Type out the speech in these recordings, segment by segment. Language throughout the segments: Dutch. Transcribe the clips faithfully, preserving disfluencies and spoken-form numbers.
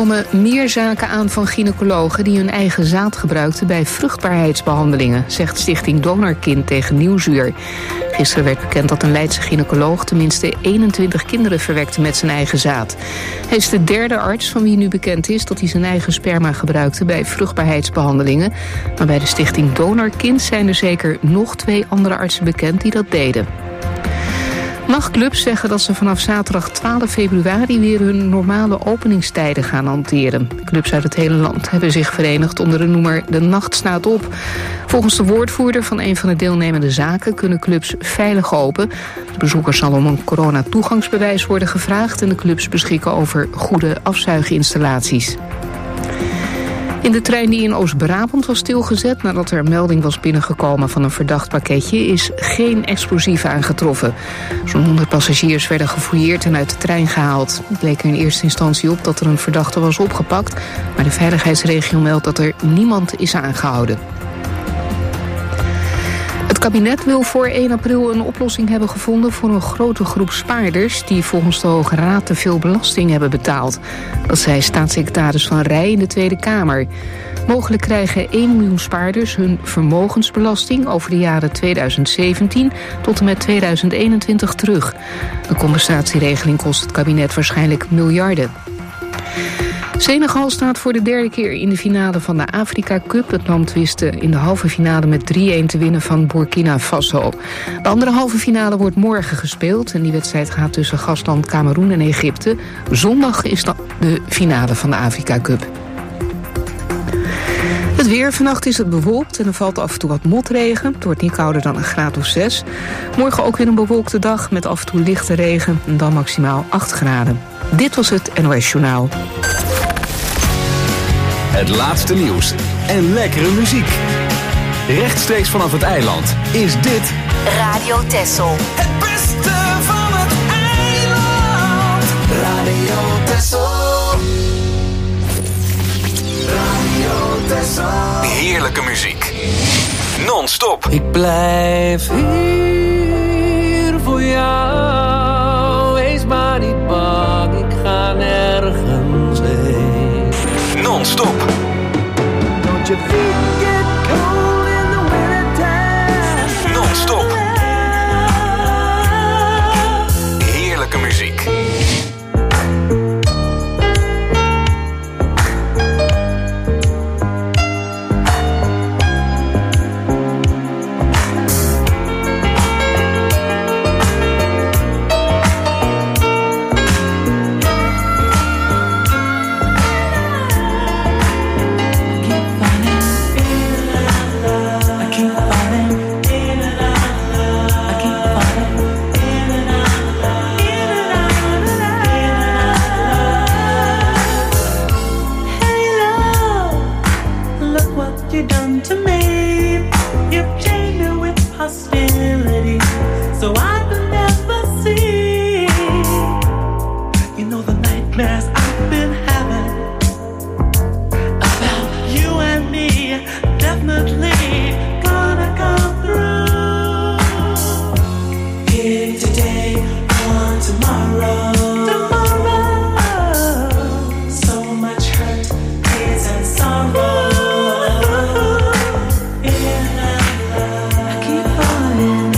komen meer zaken aan van gynaecologen die hun eigen zaad gebruikten bij vruchtbaarheidsbehandelingen, zegt Stichting Donorkind tegen Nieuwsuur. Gisteren werd bekend dat een Leidse gynaecoloog tenminste eenentwintig kinderen verwekte met zijn eigen zaad. Hij is de derde arts van wie nu bekend is dat hij zijn eigen sperma gebruikte bij vruchtbaarheidsbehandelingen. Maar bij de Stichting Donorkind zijn er zeker nog twee andere artsen bekend die dat deden. Nachtclubs zeggen dat ze vanaf zaterdag twaalf februari weer hun normale openingstijden gaan hanteren. Clubs uit het hele land hebben zich verenigd onder de noemer De Nacht Staat Op. Volgens de woordvoerder van een van de deelnemende zaken kunnen clubs veilig open. De bezoekers zal om een coronatoegangsbewijs worden gevraagd en de clubs beschikken over goede afzuiginstallaties. In de trein die in Oost-Brabant was stilgezet nadat er een melding was binnengekomen van een verdacht pakketje is geen explosief aangetroffen. Zo'n honderd passagiers werden gefouilleerd en uit de trein gehaald. Het bleek er in eerste instantie op dat er een verdachte was opgepakt, maar de veiligheidsregio meldt dat er niemand is aangehouden. Het kabinet wil voor één april een oplossing hebben gevonden voor een grote groep spaarders die volgens de Hoge Raad te veel belasting hebben betaald. Dat zei staatssecretaris Van Rij in de Tweede Kamer. Mogelijk krijgen één miljoen spaarders hun vermogensbelasting over de jaren tweeduizend zeventien tot en met tweeduizend eenentwintig terug. De compensatieregeling kost het kabinet waarschijnlijk miljarden. Senegal staat voor de derde keer in de finale van de Afrika Cup. Het land wist in de halve finale met drie-een te winnen van Burkina Faso. De andere halve finale wordt morgen gespeeld en die wedstrijd gaat tussen gastland Kameroen en Egypte. Zondag is dan de finale van de Afrika Cup. Het weer, vannacht is het bewolkt en er valt af en toe wat motregen. Het wordt niet kouder dan een graad of zes. Morgen ook weer een bewolkte dag met af en toe lichte regen en dan maximaal acht graden. Dit was het N O S Journaal. Het laatste nieuws en lekkere muziek. Rechtstreeks vanaf het eiland is dit Radio Texel. Het beste van het eiland. Radio Texel. Radio Texel. heerlijke muziek. Non-stop. Ik blijf hier voor jou. Wees maar niet bang, ik ga nergens heen. Non-stop. Don't you think it cold in the wintertime? Non-stop. Heerlijke muziek. Falling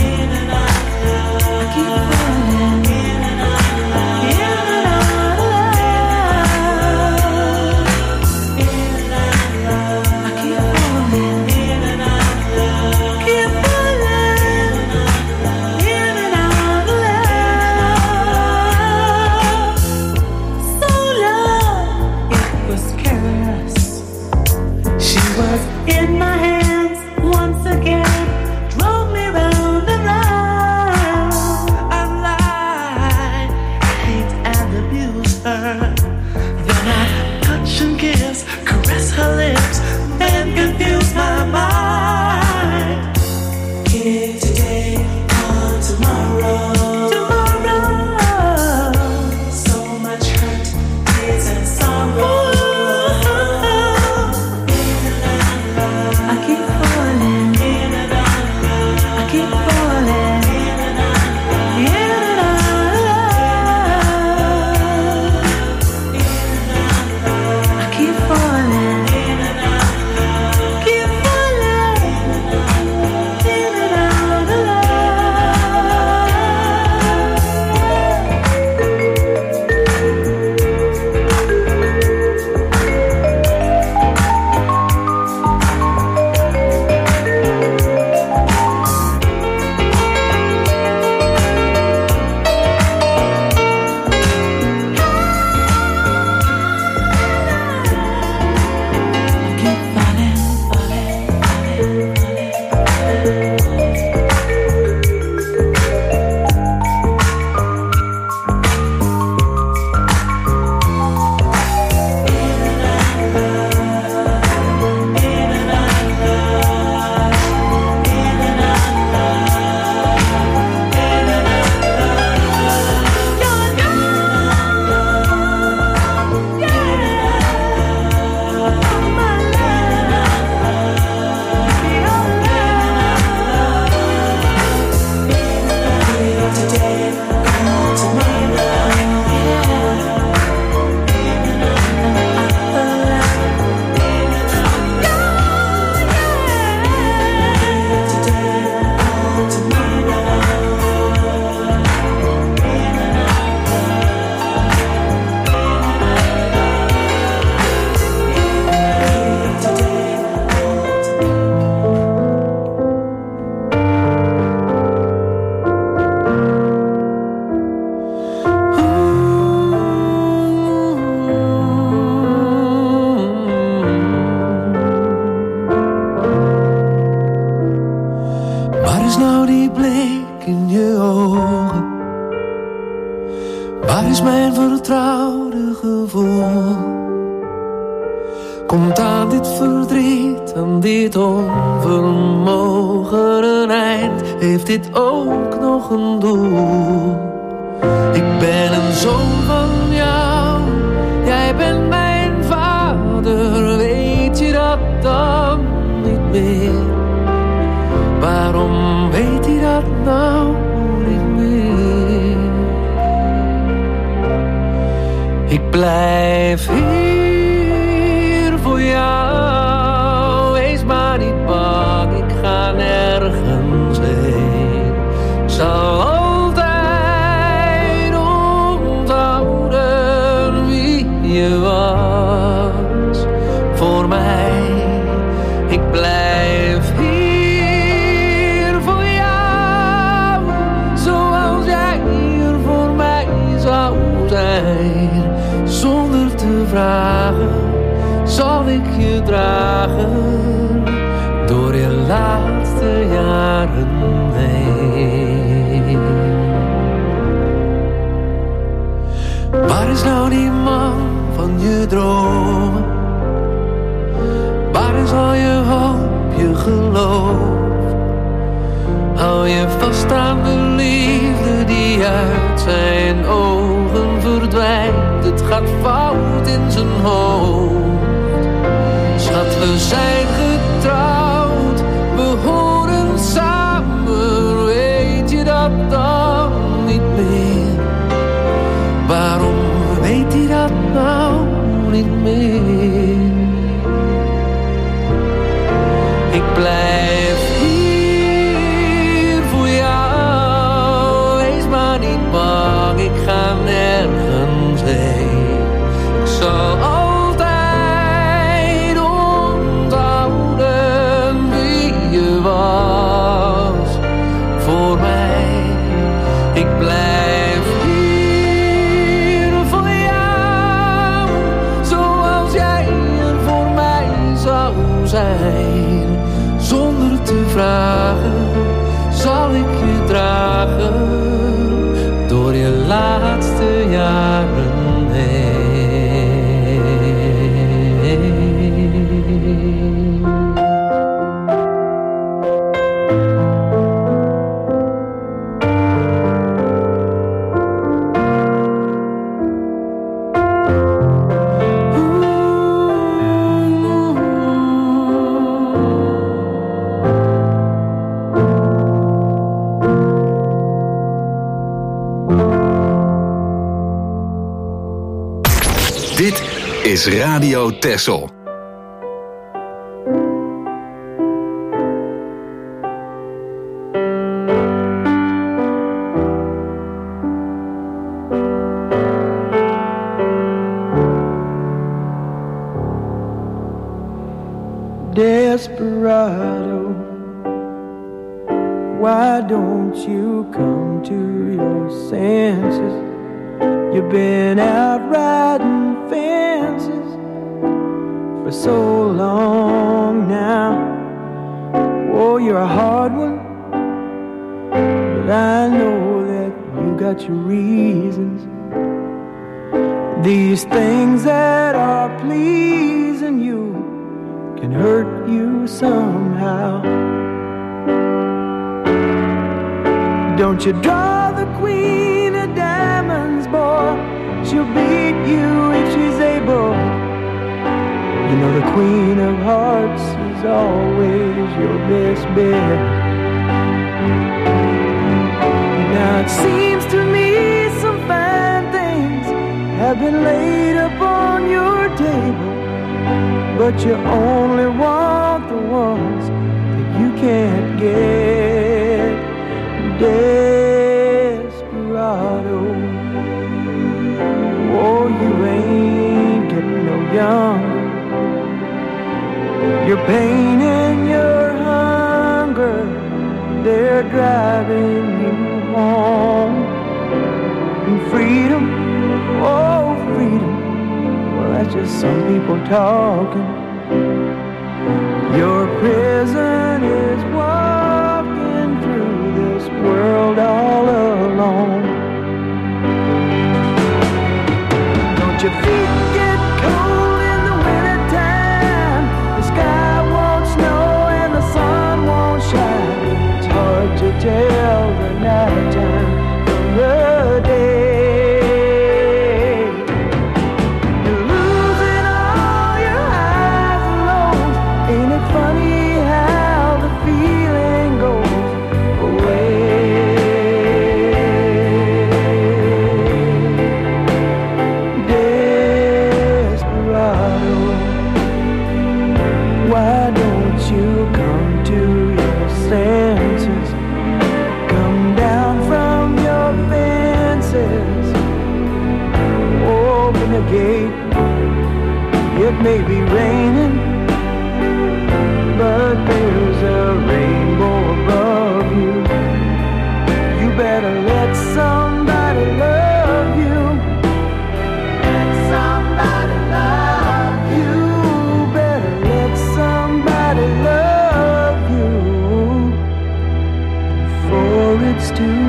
Komt aan dit verdriet, aan dit onvermogen een eind? Heeft dit ook nog een doel? Ik ben een zoon van jou, jij bent mijn vader. Weet je dat dan niet meer? Waarom weet hij dat nou niet meer? Ik blijf hier voor jou. Wees maar niet bang, ik ga nergens heen. Ik zal altijd onthouden wie je was voor mij. Ik blijf hier voor jou, zoals jij hier voor mij zou zijn. Zonder te vragen zal ik je dragen door je laatste jaren heen. Waar is nou die man van je dromen? Waar is al je hoop, je geloof? Hou je vast aan de liefde die uit zijn ogen verdwijnt. Het gaat fout in zijn hoofd. Schat, we zijn getrouwd, we horen samen. Weet je dat dan niet meer? Waarom weet hij dat nou niet meer? Ik blijf hier voor jou. Wees maar niet bang, ik ga nergens heen. Ik zal altijd onthouden wie je was voor mij. Ik blijf hier voor jou, zoals jij er voor mij zou zijn. Zonder te vragen zal ik je dragen door je laatste jaren heen. Dit is Radio Texel. Desperado, why don't you come to your senses? You've been out riding fences for so long now. Oh, you're a hard one, but I know that you got your reasons. These things that are pleasing you can hurt you somehow. Don't you draw the queen of diamonds, boy. She'll beat you if she's able. You know the queen of hearts is always your best bet. Now it seems to me some fine things have been laid upon your table, but you only want the ones that you can't get. Desperado, oh, you ain't getting no younger. Your pain and your hunger, they're driving you home. And freedom, oh freedom, well that's just some people talking. Your prison is walking through this world all alone. Don't your feet get cold in the wintertime? It may be raining, but there's a rainbow above you. You better let somebody love you. Let somebody love you. Better let somebody love you. For it's too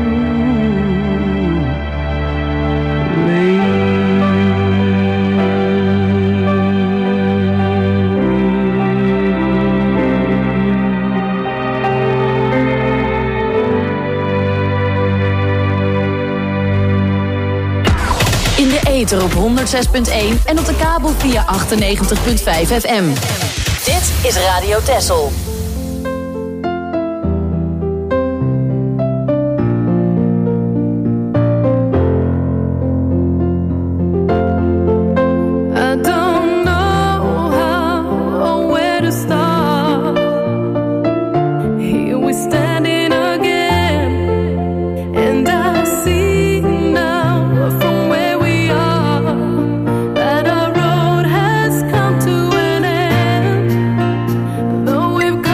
op honderd zes punt één en op de kabel via achtennegentig punt vijf F M. Dit is Radio Texel. We've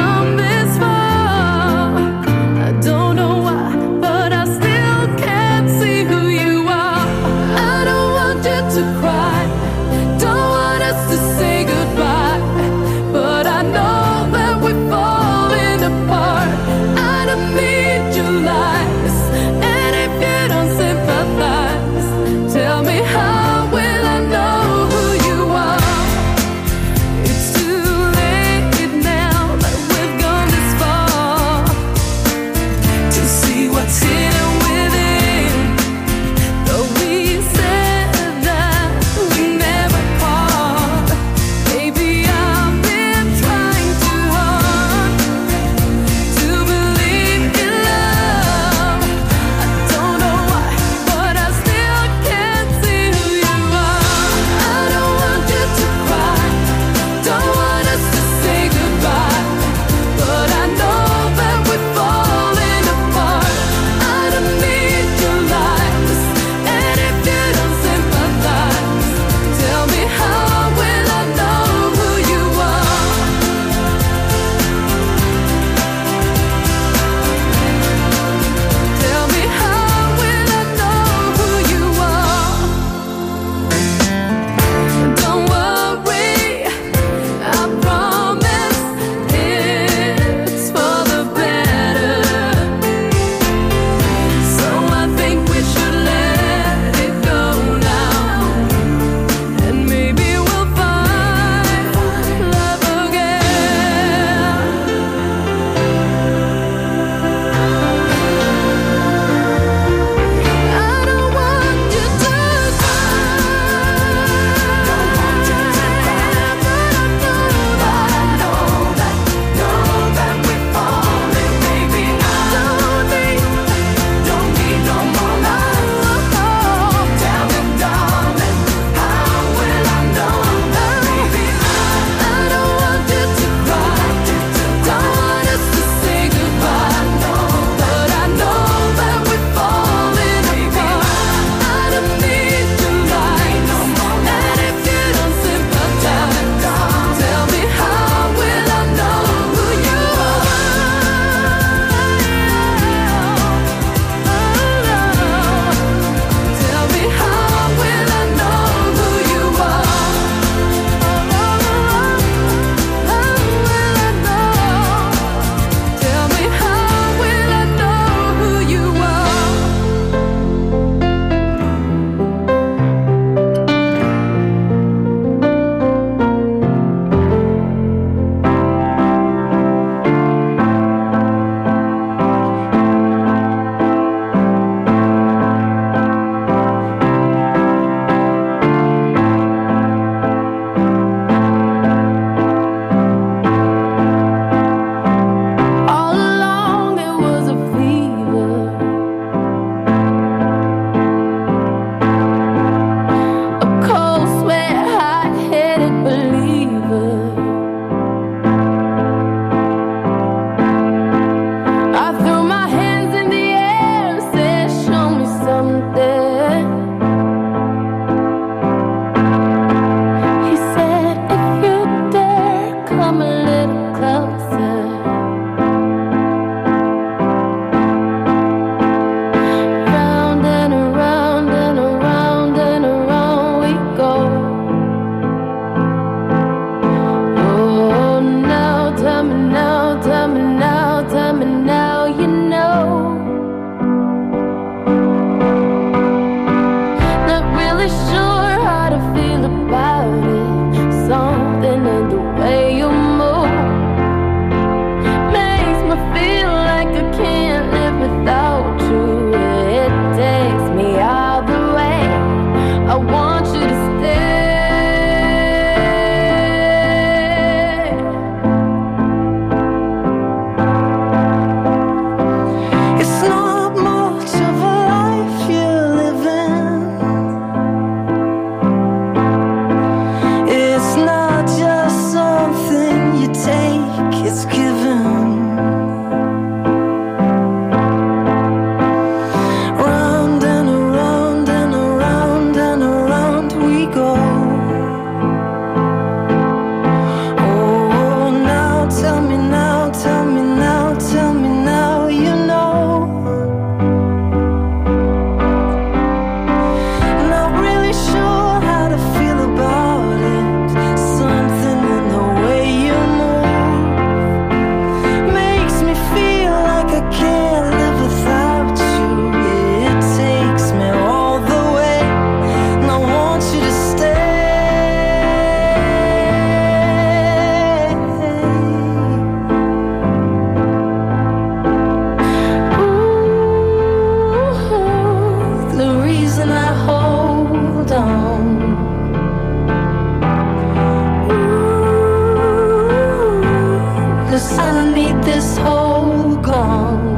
this hole gone?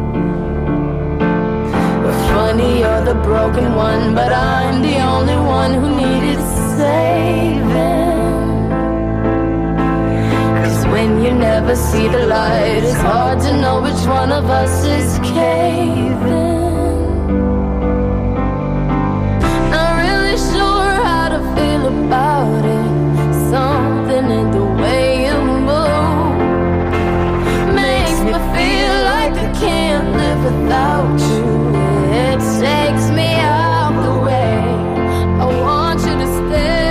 Funny, you're the broken one, but I'm the only one who needed saving. Cause when you never see the light, it's hard to know which one of us is caving. Not really sure how to feel about it. Something in the way you move makes me feel like I can't live without you. It takes me out the way. I want you to stay.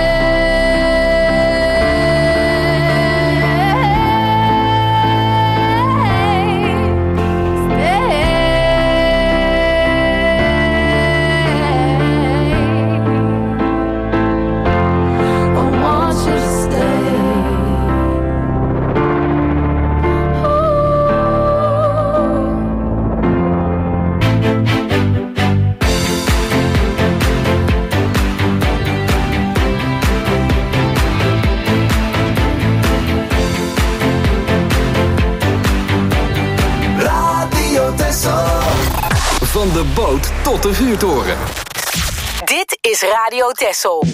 Van de boot tot de vuurtoren. Dit is Radio Texel.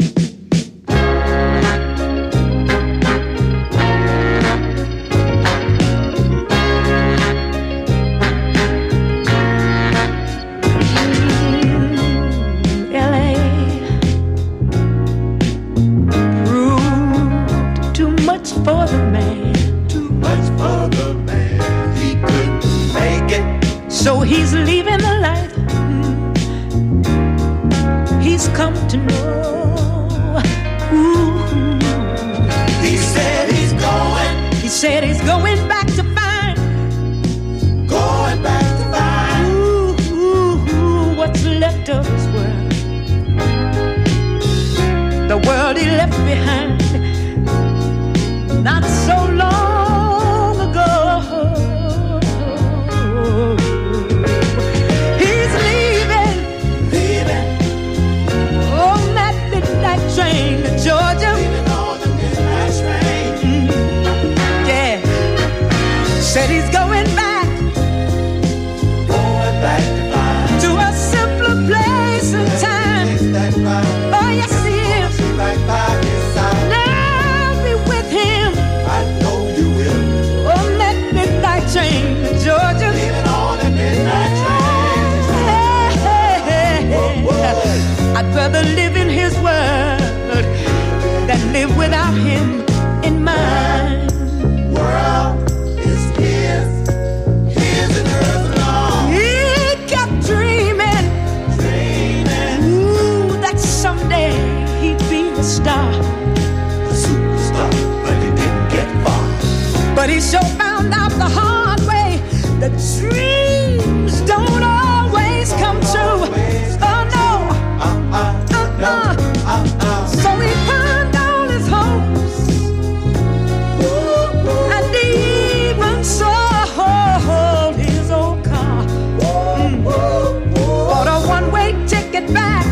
For the man, too much for the man, he couldn't make it. So he's leaving the life he's come to know. Ooh. He said he's going. He said he's going back to find. Going back to find. Ooh, ooh, ooh, what's left of his world? The world he left behind. Not so long ago. He's leaving, leaving on that midnight train to Georgia. Leaving on the midnight train. Mm-hmm. Yeah. Said he's going back, going back to find. To a simpler place and time. Oh yes he is. Right by his side. Train to Georgia. Leaving on the midnight train. Hey, hey, hey, hey. Whoa, whoa. I'd rather live in his world than live without him in mine. World is his, his and hers alone. He kept dreaming, dreaming. Ooh, that someday he'd be a star, a superstar, but he didn't get far. But he sure found out the hard way that dreams don't always come true. Oh no, uh-uh, uh-uh. So he pawned all his hopes, and he even sold his old car. Mm. Bought a one-way ticket back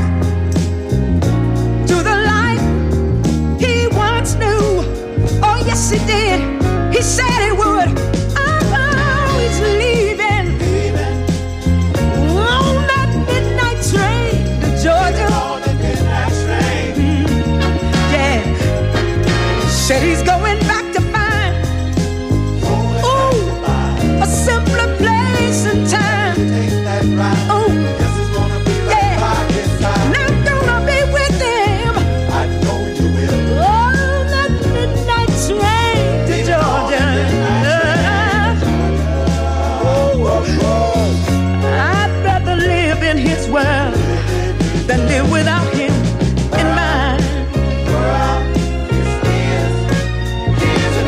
to the life he once knew. Oh yes he did. He said he would. Oh, he's leaving, leaving on that midnight train to Georgia. On the midnight train. Mm-hmm. Yeah. Said he's going back to find, going ooh, back to find a simpler place and time. Take that ride. Oh, yes, it's gonna be right yeah. by his side. And I'm gonna be with him. I know you will. On that midnight train to Georgia. I'd rather live in his world than live without him in mine. World is his, his and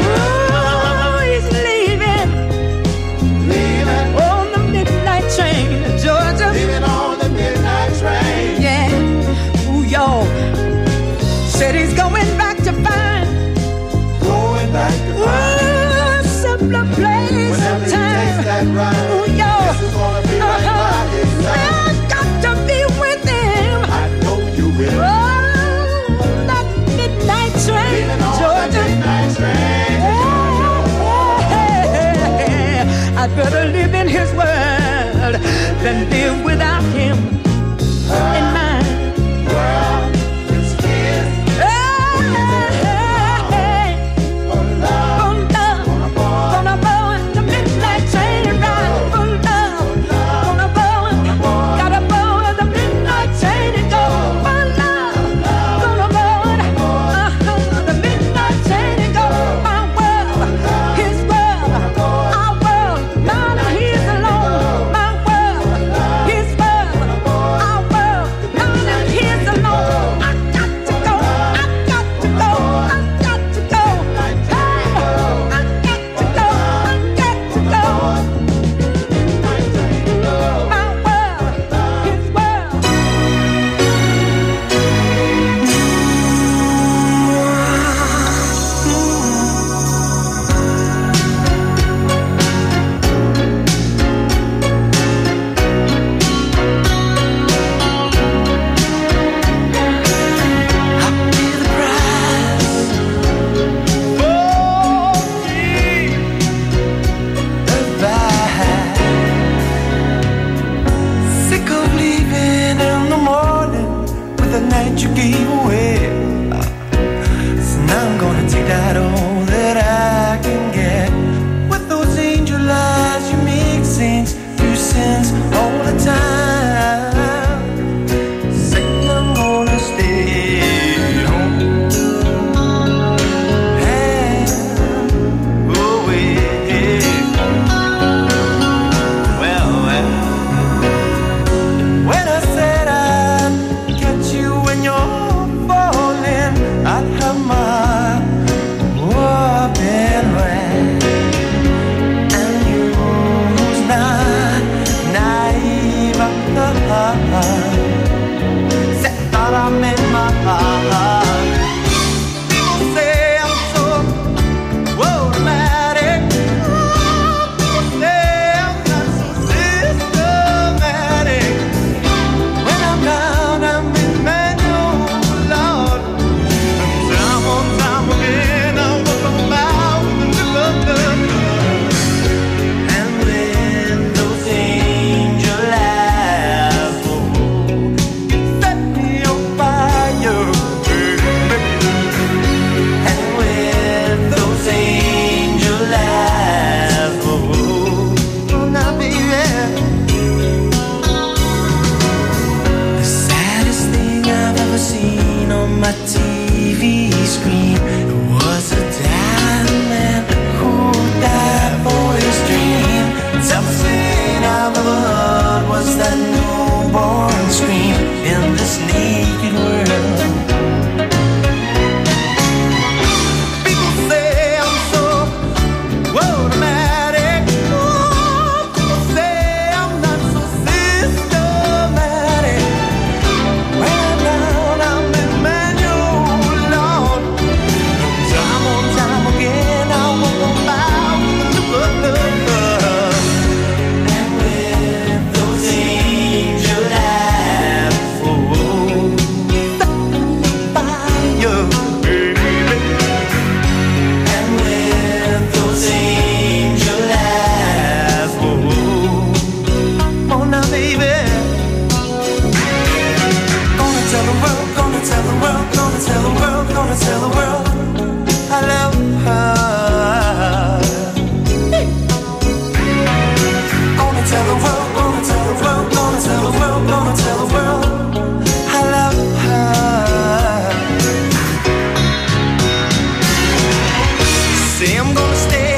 say I'm gonna stay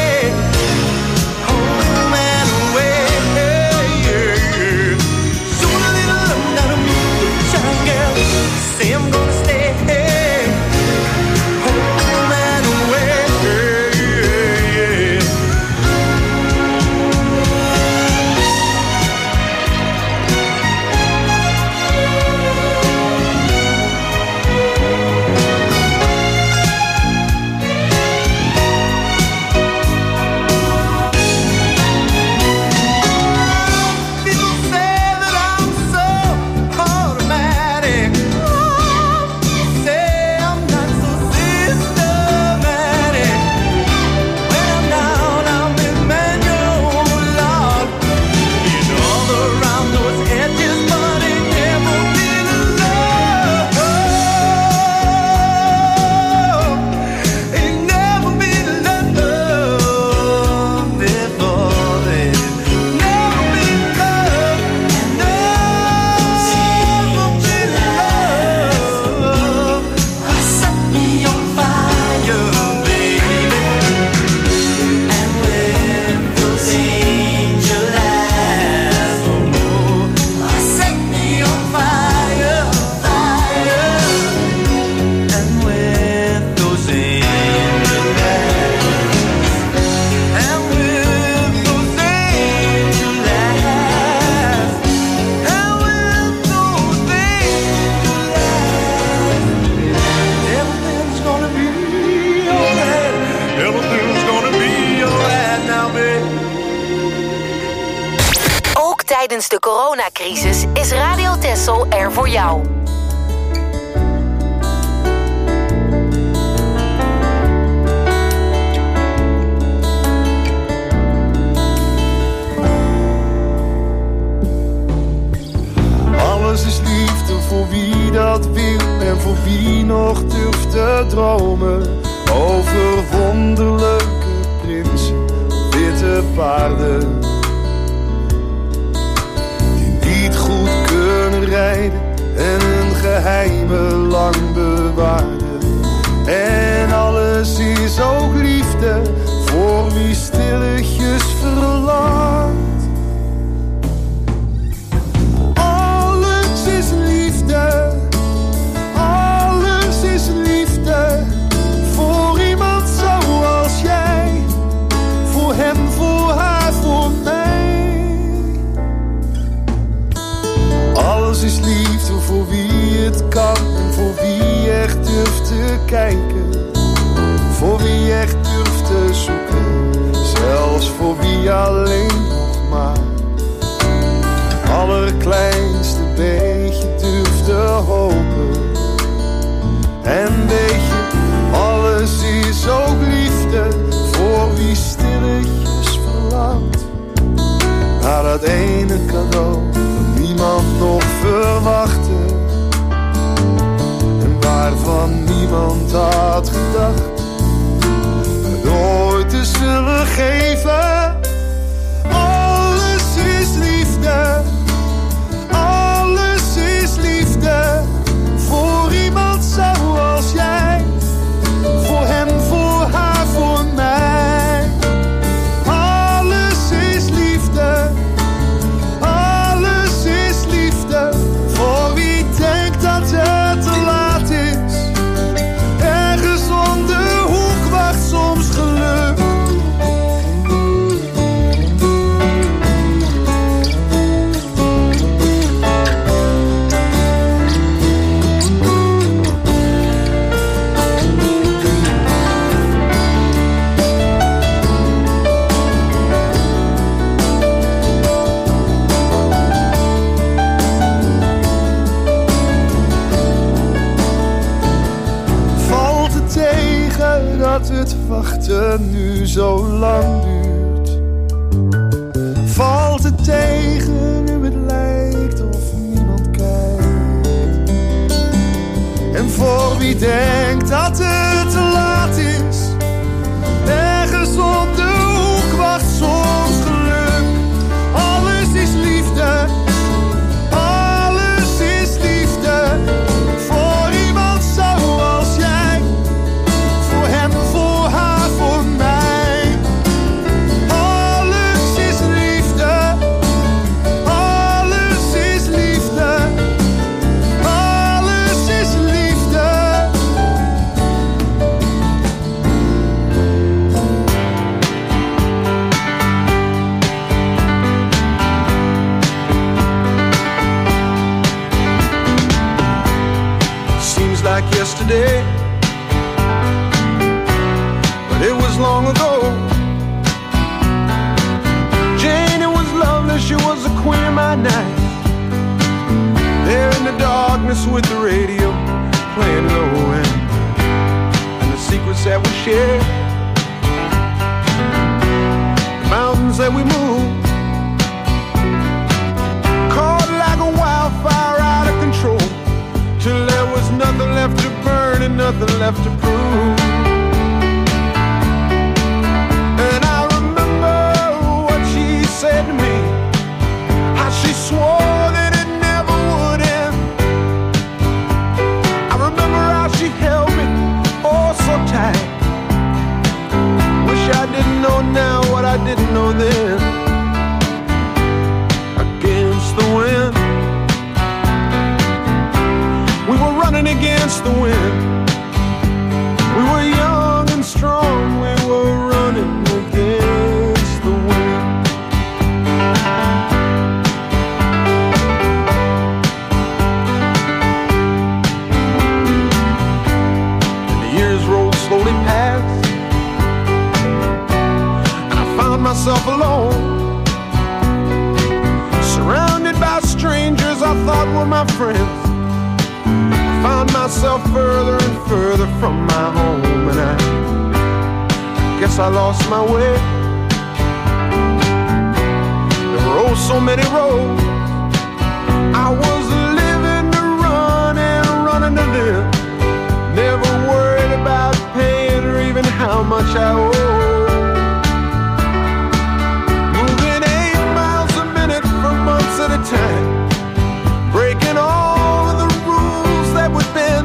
home and away. Soon a little love that'll make you shine, girl. Say I'm gonna stay home and away. Tijdens de coronacrisis is Radio Texel er voor jou. Alles is liefde voor wie dat wil en voor wie nog durft te dromen. Over wonderlijke prinsen, witte paarden. Niet goed kunnen rijden en hun geheimen lang bewaren. En alles is ook liefde voor wie stilletjes verlangt. Alles is liefde, alles is liefde voor iemand zoals jij. Voor hem, voor haar, voor mij. Alles is liefde voor wie het kan en voor wie echt durft te kijken. Voor wie echt durft te zoeken, zelfs voor wie alleen nog maar allerkleinste beetje durft te hopen. En weet je, alles is ook liefde voor wie stilletjes verlangt naar dat ene cadeau niemand nog verwachtte en waarvan niemand had gedacht het ooit te zullen geven. Alles is liefde, alles is liefde voor iemand zoals jij. Voor hem, voor haar, voor mij. Alles is liefde, alles is liefde voor wie denkt dat het te laat is. Ergens om de hoek wacht soms geluk. Dat het wachten nu zo lang duurt. Valt het tegen nu het lijkt of niemand kijkt. En voor wie denkt dat het te laat is, ergens om de hoek wacht soms geluk. Alles is liefde, alles is liefde voor iemand zoals jij. Voor hem, voor haar, voor yesterday, but it was long ago. Jane, it was lovely, she was the queen of my night. There in the darkness with the radio playing low end, and the secrets that we shared, the mountains that we moved, caught like a wildfire out of control, till there was nothing left to burn and nothing left to prove. And I remember what she said to me, how she swore that it never would end. I remember how she held me oh so tight. Wish I didn't know now what I didn't know then. Against the wind, we were running against the wind. We were young and strong, we were running against the wind. And the years rolled slowly past, and I found myself alone, surrounded by strangers I thought were my friends. Found myself further and further from my home, and I guess I lost my way. There were oh so many roads. I was living to run and running to live, never worried about paying or even how much I owe. Moving eight miles a minute for months at a time, breaking all of the rules that would bend.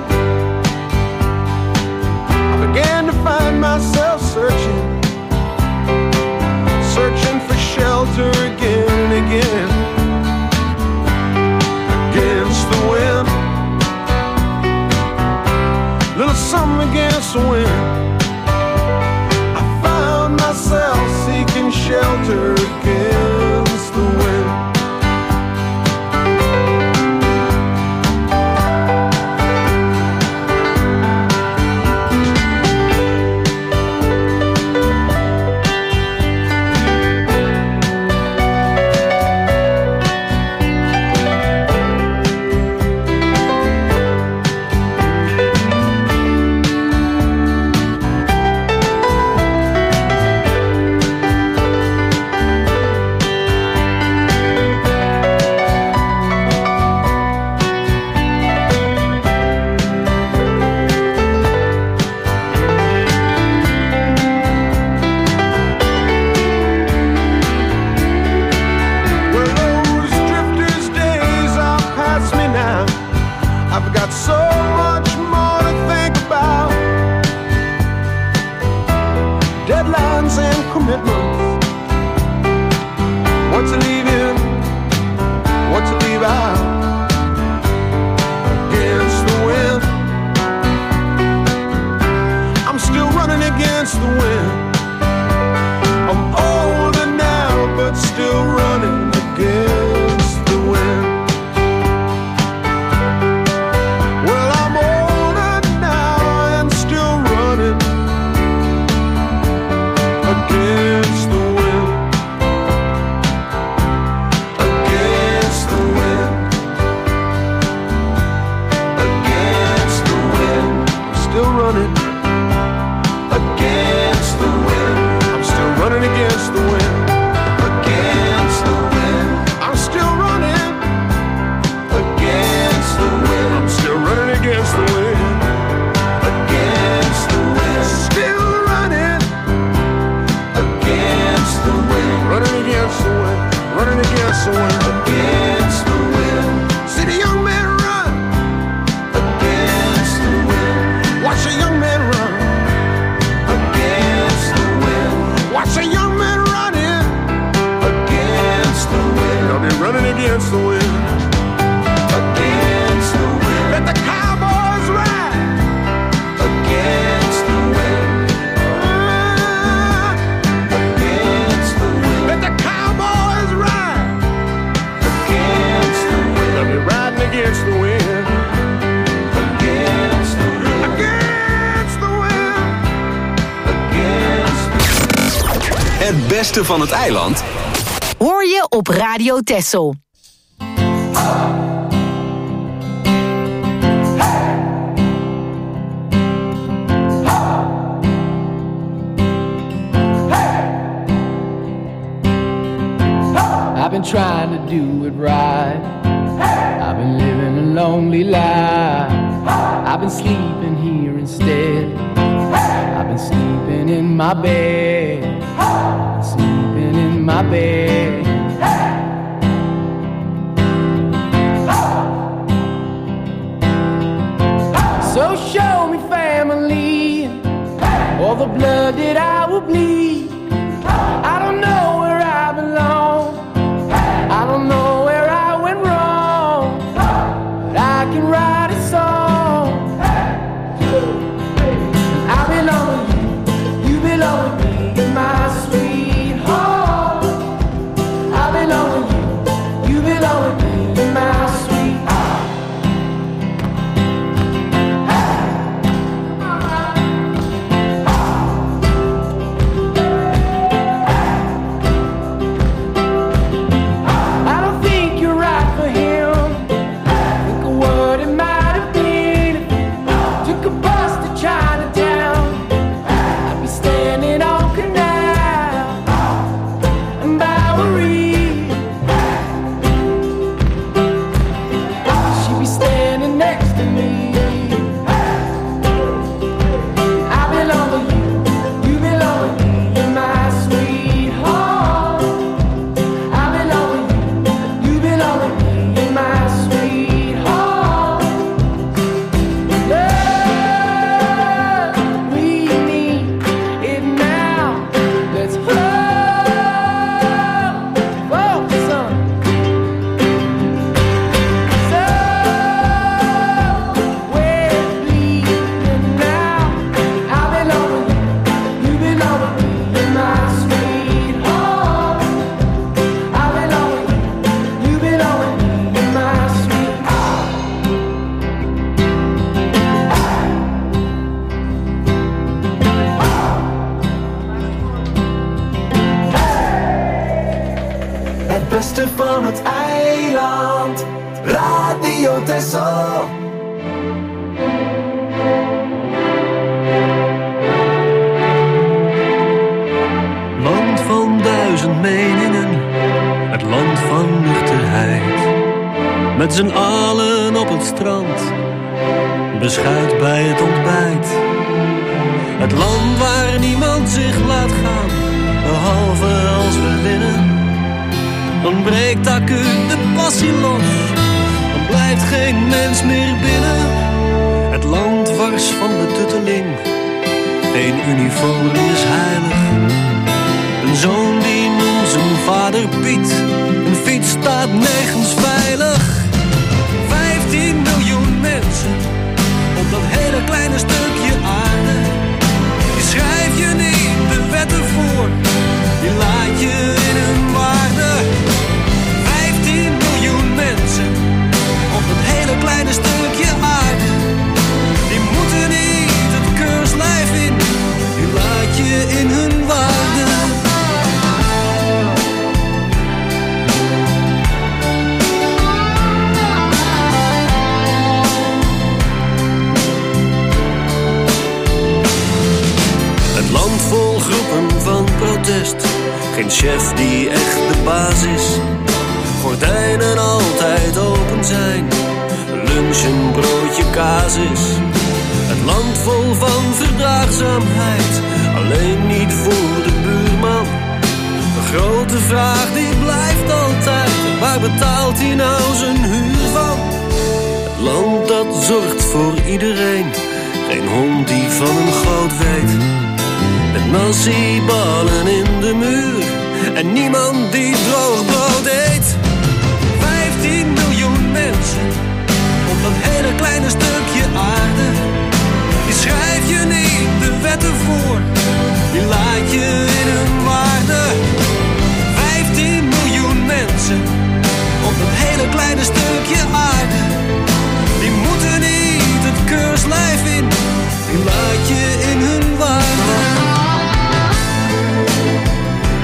I began to find myself searching, searching for shelter again and again. Against the wind, little something against the wind. I found myself seeking shelter against the wind. Against the wind, I'm still running against the wind. Against the Het beste van het eiland hoor je op Radio Texel. I've been trying to do it right. I've been living a lonely life. I've been sleeping here instead. I've been sleeping in my bed. I've been sleeping in my bed. So show me family, all the blood that I will bleed. I don't know where I belong. I don't know where I went wrong, but I can write a song. I belong with you, you belong with me, my sweetheart. I belong with you, you belong with me, my sweetheart. I don't think you're right for him. Think of what it might have been if you took a bus to Chinatown. I'd be standing on Canal and Bowery. She'd be standing next to me. I belong with you, you belong with me, you're my sweetheart. I belong with you, you belong with me, you're my sweetheart. Love, we need it now. Let's hold, focus on. So, we're bleeding now. I belong with you, you belong with me, you're my sweetheart. I belong with you, you belong with me, you're my sweetheart. Het beste van het eiland, Radio Texel. Land van duizend meningen, het land van nuchterheid. Met z'n allen op het strand, beschuit bij het ontbijt. Het land waar niemand zich laat gaan, behalve als we winnen. Dan breekt acuut de passie los, dan blijft geen mens meer binnen. Het land wars van betutteling, geen uniform is heilig. Een zoon die noemt zijn vader Piet, een fiets staat nergens veilig. Vijftien miljoen mensen op dat hele kleine stukje aarde. Die schrijf je niet de wetten voor, die laat je in hun waarde. Vijftien miljoen mensen op dat hele kleine stukje aarde. Die moeten niet het keurslijf in, die laat je in hun waarde. Het land vol groepen van protest, geen chef die echt de baas is. Gordijnen altijd open zijn, lunch een broodje kaas is. Het land vol van verdraagzaamheid, alleen niet voor de buurman. De grote vraag die blijft altijd, waar betaalt hij nou zijn huur van? Het land dat zorgt voor iedereen, geen hond die van een goot weet. Met nasi-ballen in de muur en niemand die droog brood eet. Vijftien miljoen mensen op dat hele kleine stukje aarde. Die schrijf je niet de wetten voor, die laat je in hun waarde. Vijftien miljoen mensen op dat hele kleine stukje aarde. Die moeten niet het keurslijf in, die laat je in hun waarde.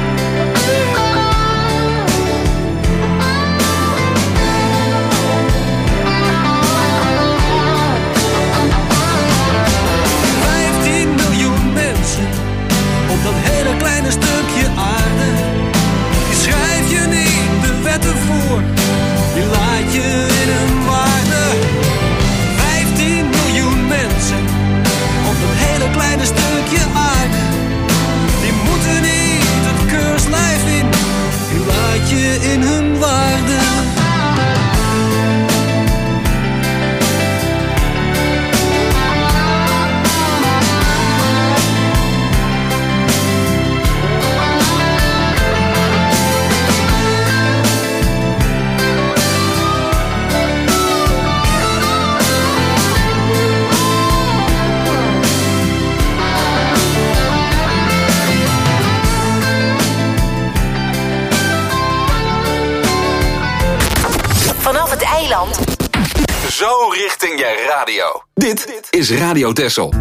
Zeeland. Zo richting je radio. Dit is Radio Texel.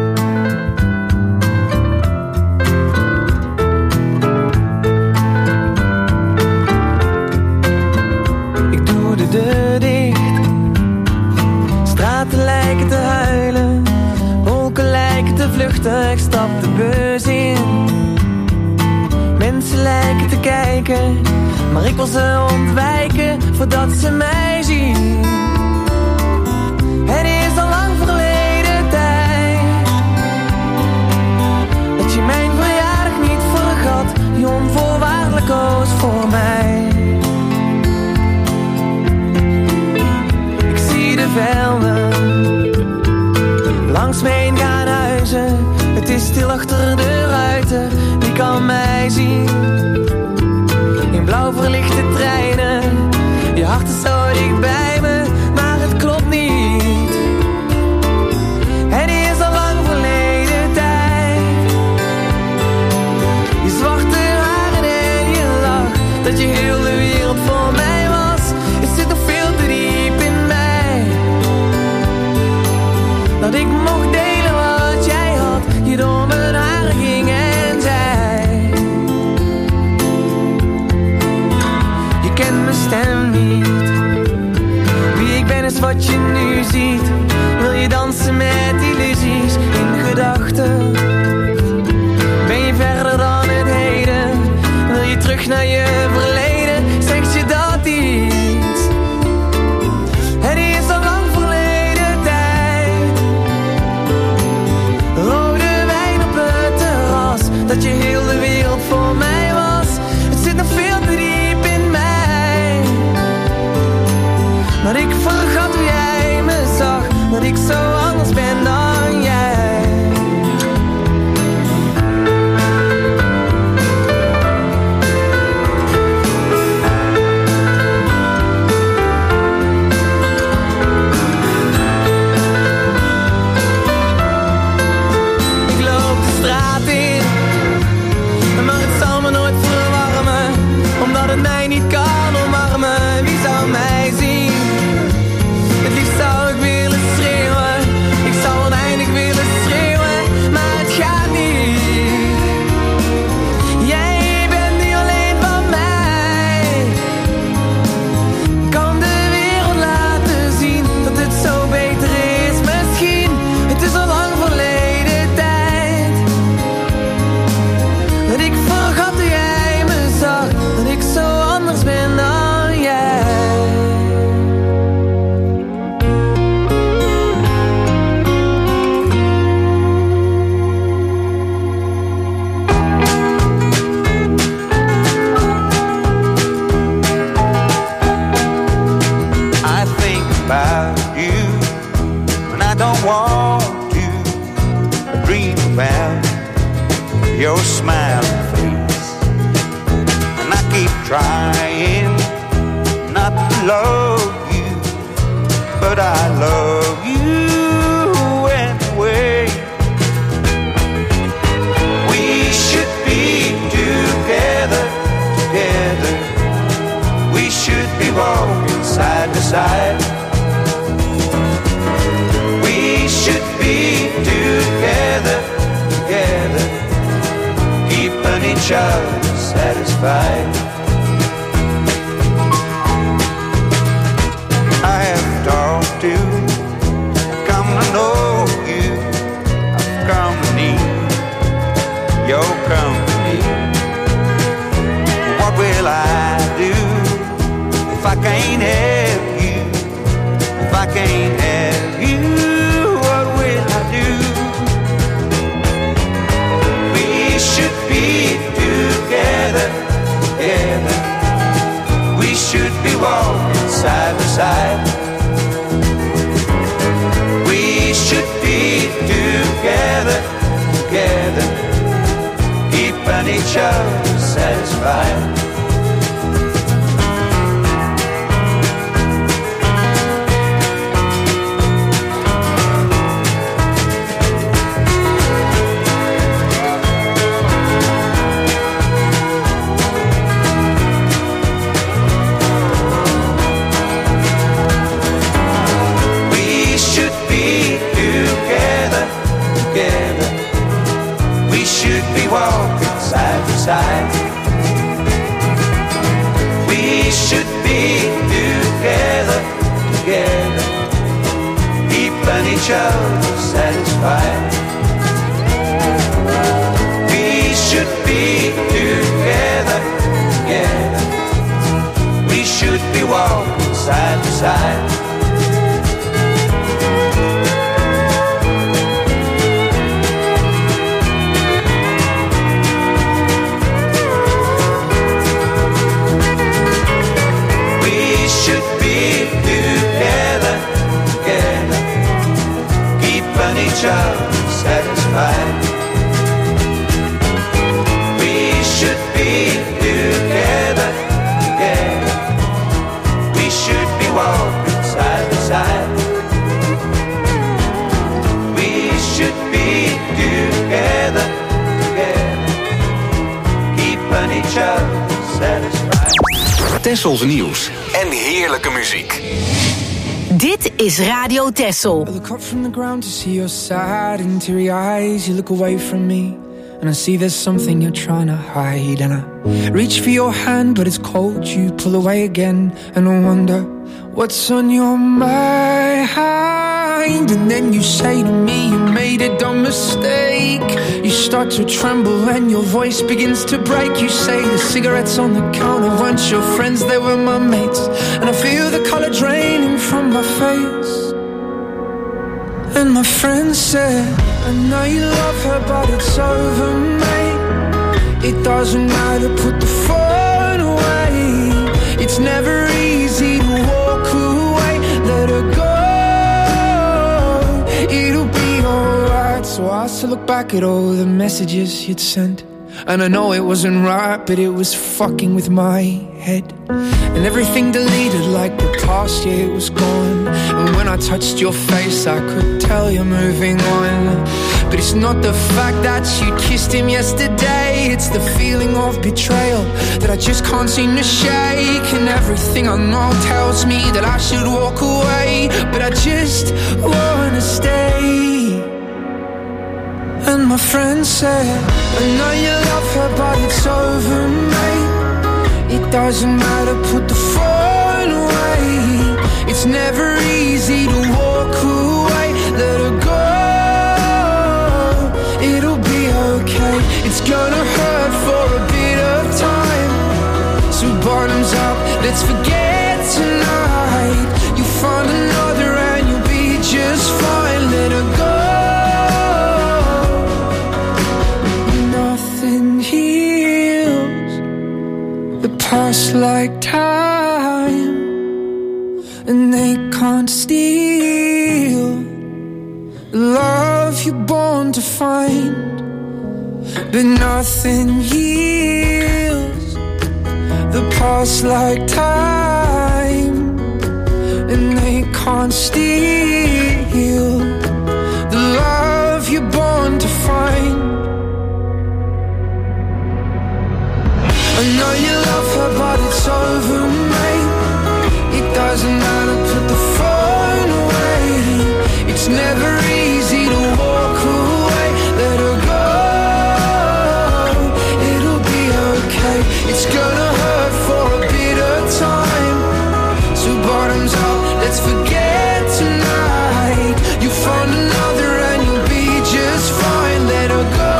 Ik doe de deur dicht. Straten lijken te huilen. Wolken lijken te vluchten. Ik stap de bus in. Mensen lijken te kijken, maar ik wil ze ontwijken voordat ze mij zien. Het is al lang verleden tijd dat je mijn verjaardag niet vergat, die onvoorwaardelijk koos voor mij. Ik zie de velden langs me heen gaan huizen. Het is stil achter de ruiten, wie kan mij zien? In blauw verlichte treinen, je hart is zo dicht bij me, maar het klopt niet. Het is al lang verleden tijd. Je zwarte haren en je lach, dat je heel de wereld voor mij was. Het zit nog veel te diep in mij, dat ik mocht delen wat jij had, je door mijn haren ging en zei. Je kent mijn stem niet, wie ik ben is wat je nu ziet. Wil je dansen met illusies in gedachten? Ben je verder dan het heden? Wil je terug naar je verleden? Zeg je dat iets? Het is al lang verleden tijd. Rode wijn op het terras, dat je heel de wereld voor mij was. Het zit nog veel te diep in mij, maar ik vergat hoe jij me zag, dat ik zo anders ben dan jij. Ik loop de straat in, maar het zal me nooit verwarmen, omdat het mij niet kan omarmen. Wie zou mij zien? Het liefst zou ik willen schreeuwen, ik zou oneindig willen schreeuwen, maar het gaat niet. Jij bent nu alleen van mij. Kan de wereld laten zien dat het zo beter is misschien. Het is al lang verleden tijd, dat ik vergat hoe jij me zag, dat ik zo anders ben dan jij. I think about you when I don't want to. I dream about your smiling face, and I keep trying not to love you, but I love you anyway. We should be together, together. We should be walking side by side. We should be together, together, keeping each other satisfied. I have talked to, come to know you, I've come to need your company. What will I do if I can't have you? If I can't have you, what will I do? We should be together, together. We should be walking side by side. We should be together, together, keeping each other satisfied. should be walking side to side. We should be together, together, keeping each other satisfied. We should be together, together, we should be walking side to side. Each other satisfied. We should be together, together. We should be walking side to side. We should be together, together, keeping each other satisfied. Tessels nieuws en heerlijke muziek. Dit is Radio Tessel. I look up from the ground to see your sad and teary eyes. You look away from me and I see there's something you're trying to hide. And I reach for your hand but it's cold. You pull away again and I wonder what's on your mind. And then you say to me you made a dumb mistake. You start to tremble and your voice begins to break. You say the cigarettes on the counter weren't your friends, they were my mates. And I feel the color draining from my face. And my friend said, I know you love her but it's over, mate. It doesn't matter, put the phone away. It's never easy to walk away. Let her go, it'll be alright. So I still look back at all the messages you'd sent. And I know it wasn't right, but it was fucking with my head. And everything deleted like the past year it was gone. And when I touched your face I could tell you're moving on. But it's not the fact that you kissed him yesterday. It's the feeling of betrayal that I just can't seem to shake. And everything I know tells me that I should walk away, but I just wanna stay. And my friend said, I know you love her but it's over, mate. It doesn't matter, put the phone away. It's never easy to walk away. Let her go, it'll be okay. It's gonna hurt for a bit of time. So bottoms up, let's forget tonight. You find another and you'll be just fine. Let her go. Past like time, and they can't steal the love you're born to find. But nothing heals the past like time, and they can't steal the love you're born to find. I know you love her but it's over, mate. It doesn't matter, put the phone away. It's never easy to walk away. Let her go, it'll be okay. It's gonna hurt for a bit of time. So bottoms up, let's forget tonight. You find another and you'll be just fine. Let her go.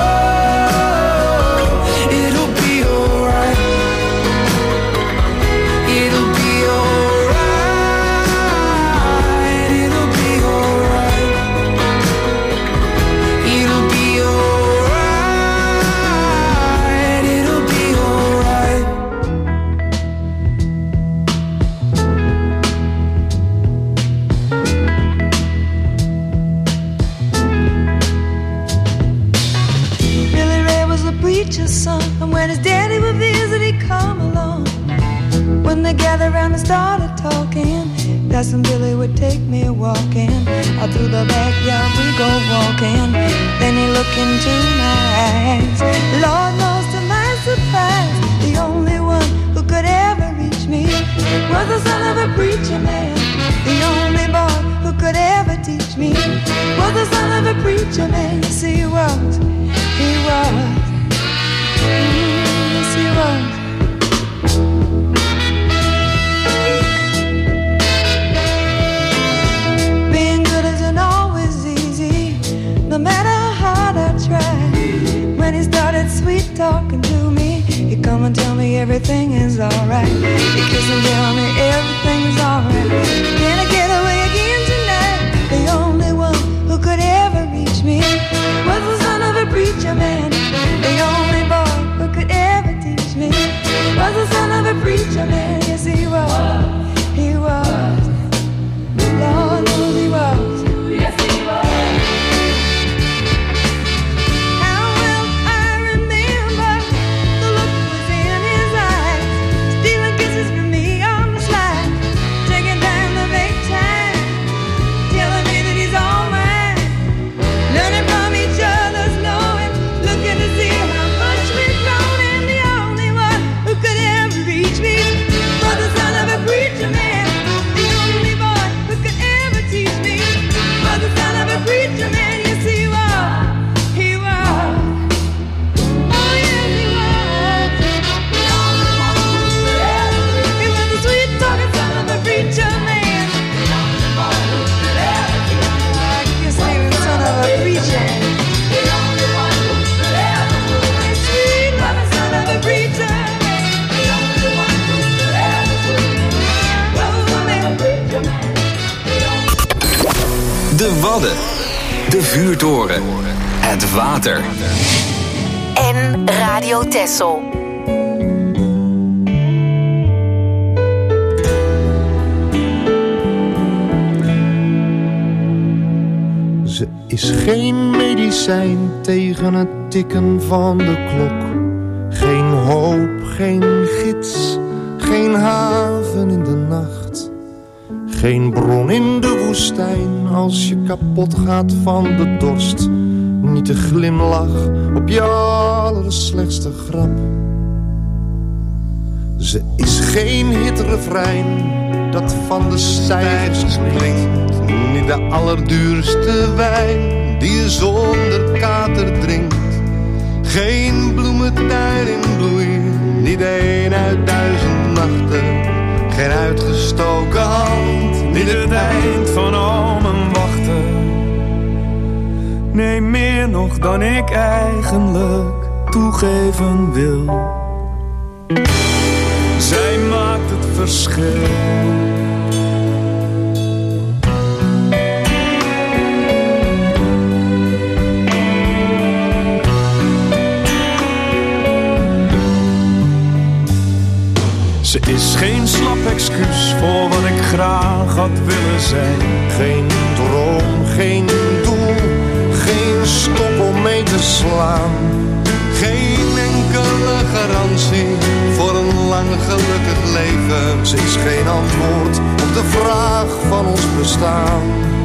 Gathered around and started talking. Cousin Billy would take me walking. Out through the backyard we go walking. Then he looked into my eyes. Lord knows to my surprise, the only one who could ever reach me was the son of a preacher man. The only boy who could ever teach me was the son of a preacher man. Yes, he was, he was. sweet talking to me. You come and tell me everything is alright. You kiss and tell me everything's alright. Can I get away again tonight? The only one who could ever reach me was the son of a preacher man. The only boy who could ever teach me was the son of a preacher man. Yes, he was. He was. Lord knows he was. Yes, he was. How well I remember the look was in his eyes, stealing kisses from me on the slide, taking time to make time, telling me that he's all mine, learning from each other's knowing, looking to see how much we've grown, and the only one who could ever reach me was the son of a preacher man. The only boy who could ever teach me was the son of a preacher man. Yes, he was. He was. Oh, yes, he was. He was the sweet talking son of a preacher man. You say the son of a preacher. Sweet loving son of a preacher. De Wadden. De vuurtoren. Het water. En Radio Texel. Ze is geen medicijn tegen het tikken van de klok. Geen hoop, geen gids, geen haven in de nacht. Geen bron in de woestijn als je kapot gaat van de dorst. Niet de glimlach op je allerslechtste grap. Ze is geen hitrefrein dat van de stijgers klinkt. Niet de allerduurste wijn die je zonder kater drinkt. Geen bloementuin in bloei, niet een uit duizend nachten. Geen uitgestoken hand, niet het eind van al mijn wachten. Nee, meer nog dan ik eigenlijk toegeven wil. Zij maakt het verschil. Ze is geen slap excuus voor wat ik graag had willen zijn. Geen droom, geen doel, geen stok om mee te slaan. Geen enkele garantie voor een lang gelukkig leven. Ze is geen antwoord op de vraag van ons bestaan.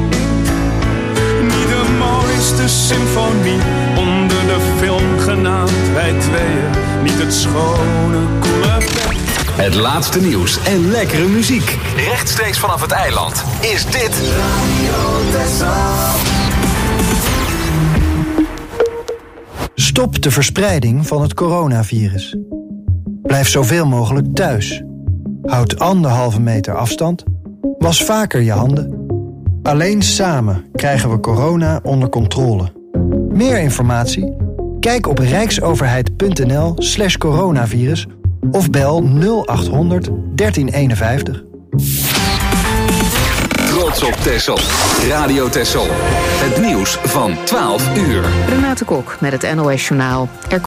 Niet de mooiste symfonie onder de film genaamd Wij Tweeën. Niet het schone, koele bed. Het laatste nieuws en lekkere muziek. Rechtstreeks vanaf het eiland is dit Radio Texel. Stop de verspreiding van het coronavirus. Blijf zoveel mogelijk thuis. Houd anderhalve meter afstand. Was vaker je handen. Alleen samen krijgen we corona onder controle. Meer informatie? Kijk op rijksoverheid.nl slash coronavirus of bel nul acht honderd dertien eenenvijftig. Trots op Texel. Radio Texel. Het nieuws van twaalf uur. Renate Kok met het N O S Journaal. Er